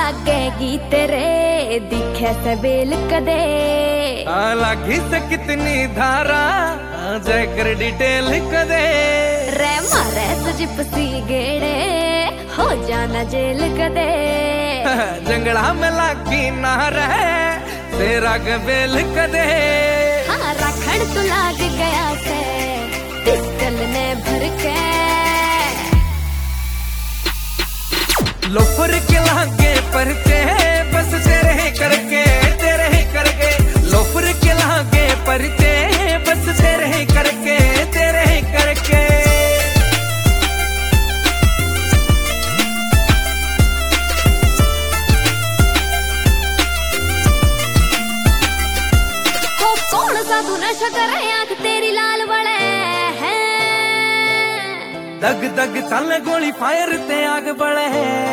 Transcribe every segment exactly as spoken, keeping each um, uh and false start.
लागेगी तेरे दिखे से बेल कदे लागी से कितनी धारा जय कर डिटेल कदे रे मारे सजिपसी गेड़े हो जाना जेल कदे जंगला में लागी ना रहे तेरा गबेल कदे हाँ राखण तू लाग गया से पिस्टल ने भर के लोफर के लागे परचे बस तेरे ही करके तेरे ही करके लोफर के लागे परचे बस तेरे ही करके तेरे ही करके हो कौन सा तू नशा कर आंख तेरी लाल बड़े है दग दग चल गोली फायर ते आग बढ़े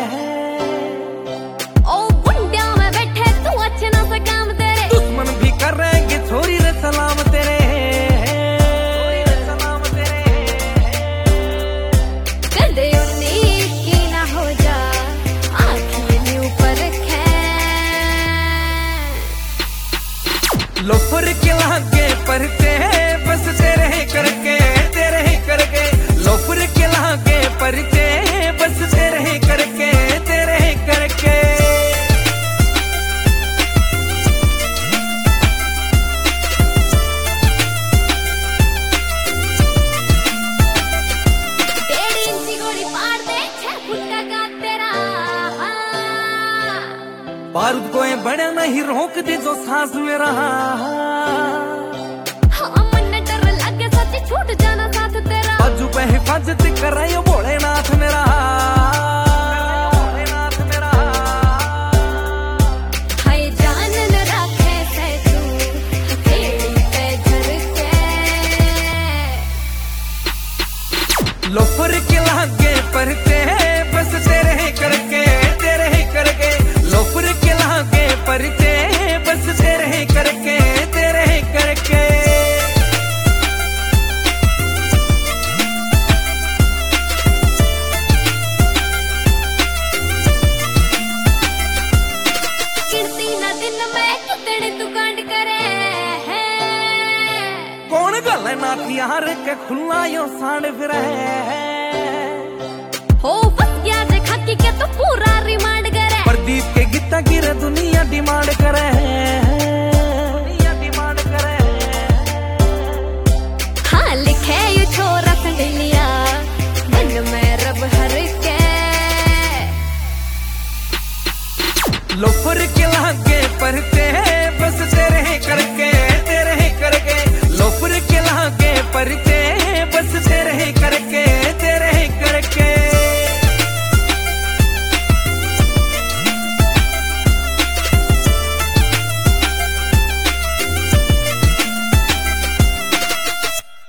ओ गुंडिया में बैठे तू अच्छे ना से काम तेरे दुश्मन भी कर रहे कि छोरी रे सलाम तेरे छोरी रे सलाम तेरे कदे उन्नीस की ना हो जा आँखें ऊपर खे लोफर के लागे परचे बस तेरे ही करके तेरे ही करके लोफर के लागे परचे बस तेरे ही करके तेरे ही करके डेढ़ इंची गोली मार दे छह फुट का गात तेरा बारूद को बड़े नहीं रोक दे जो सांस मेरा हाँ मन डर लगे सच छूट जाना साथ तेरा बाजू पे हिफाजत करे भोलेनाथ मेरा भोलेनाथ मेरा हाय जान न रखे से तू हथेली पे धर के लोफर के लागे परचे बस तेरे ही करके तेरे ही करके लोफर के लागे परचे बस तेरे ही करके तेरे ही करके गिनती ना दिन में कितने तू कांड करे है कौन गल ना यार के खुला यो सांड फिरे हो बस गया जे खाकी के तो पूरा रिमांड करे प्रदीप के गीता गिरे दुनिया डिमांड करे